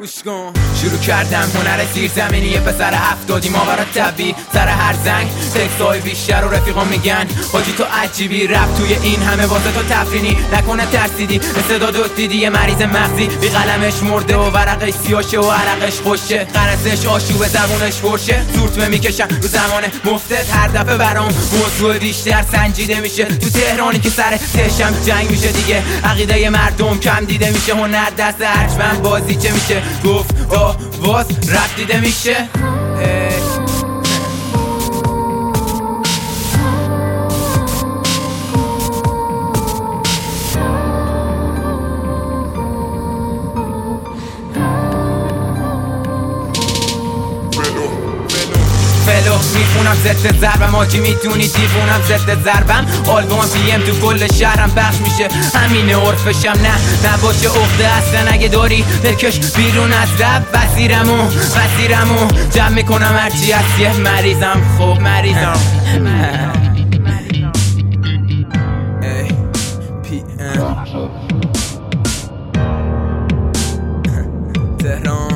گوش کن. شروع کردم هنر زیرزمینی، یه پسر 70 ماورا طبیعی سر هر زنگ تکسای بیشتر و رفیقا میگن حاجی تو عجیبی، رپ توی این همه واسه تو تفرینی، نکنه ترسیدی استعداد دیدی یه مریض مغزی، بی قلمش مرده و ورقش سیاشه و عرقش خوشه، قرصش آشوب زبونش فرشه، زورتمه میکشن رو زمان مفتت، هر دفعه برام موضوع بیشتر سنجیده میشه، تو تهرانی که سر تشم جنگ میشه دیگه، عقیده مردم کم دیده میشه، هنر دست ارجمند بازی چه میشه، گفت آواز رپ دیده میشه. فلو میخونم ضد ضربم، آجی میدونی دیوونم ضد ضربم، آلبوم پی ام تو کل شهرم پخش میشه، همینه عرفشم نه نباشه عقده اصلا، اگه داری بکش بیرون از رب، وزیرمو جمع میکنم هرچی هست، یه مریضم خوب مریضم. پی ام تهران